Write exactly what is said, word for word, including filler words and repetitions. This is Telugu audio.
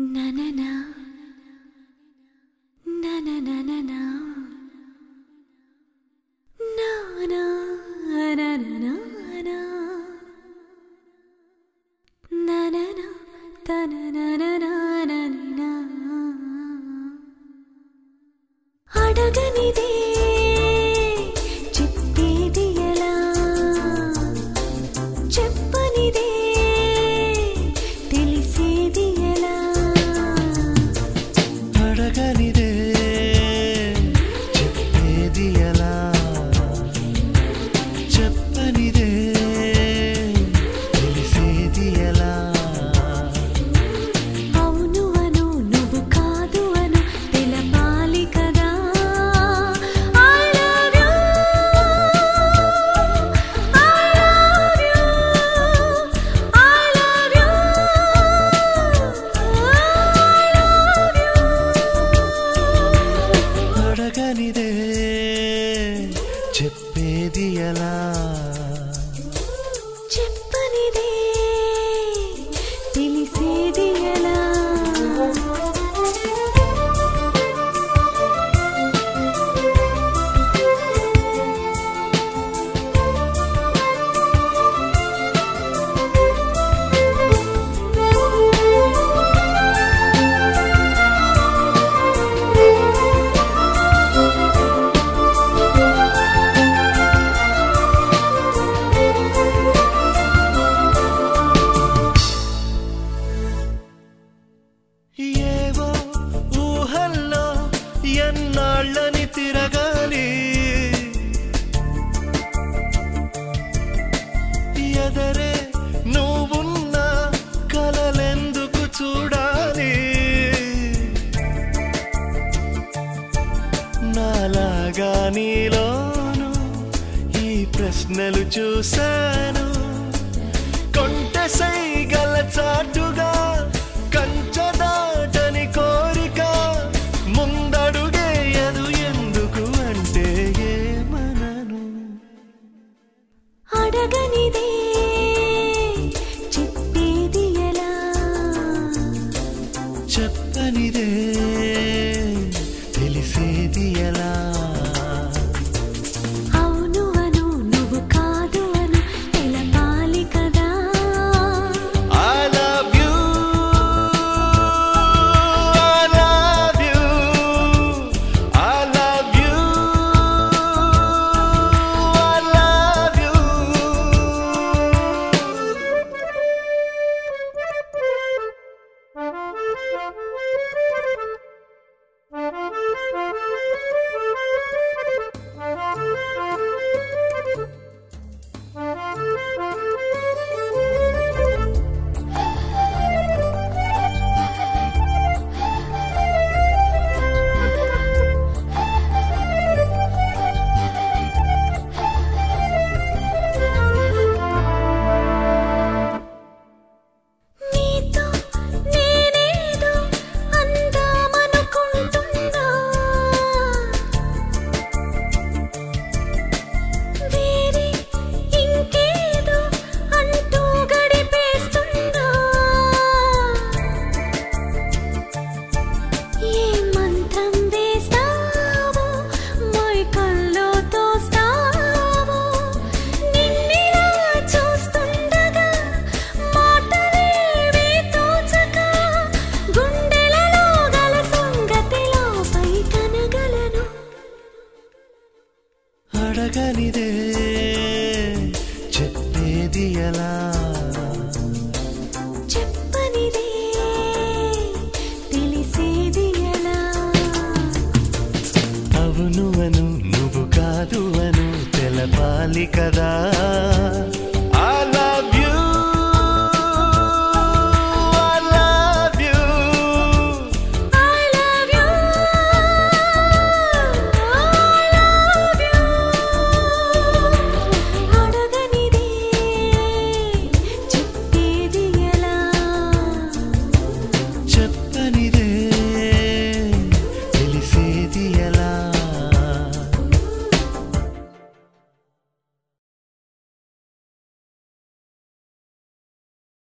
Na na na na na na na na na na na na na na na na na ta na na na na na na అడగనిదే చెప్పేది ఎలా చెప్పనిదే తెలిసేది ఎలా అడగనిదే చెప్పేది ఎలా చెప్పనిదే తెలిసేది ఎలా అవును అను నువ్వు కాదు అను తెలపాలి కదా I love you I love you I love you అడగనిదే చెప్పేది ఎలా చెప్పనిదే తెలిసేది ఎలా ఏవో ఊహల్లో ఎన్నాళ్ళని తిరగాలి ఎదరే నువ్వున్న కలలెందుకు చూడాలి నాలాగా నీలోను ఈ ప్రశ్నలు చూశాను కొంటె సైగల చాటుగా కంచదాటని కోరిక ముందడుగేయదు ఎందుకు అంటే ఏమనను అడగనిదే చెప్పేది ఎలా చెప్పనిదే తెలిసేది ఎలా అవును అను నువ్వు కాదు అను తెలపాలి కదా I love you I love you I love you I love you నీతో నేనేదో అందామనుకుంటున్నా వేరే ఇంకేదో అంటూ గడిపేస్తున్నా ఏ మంత్రం వేస్తావో మైకల్లో తోస్తావో నిన్నిలా చూస్తుండగా మాటలేవీ తోచక గుండెలలో గల సంగతిలో పై కనగలను అడగనిదే చెప్పేది ఎలా చెప్పనిదే తెలిసేది ఎలా అవును అను నువ్వు కాదు అను తెలపాలి కదా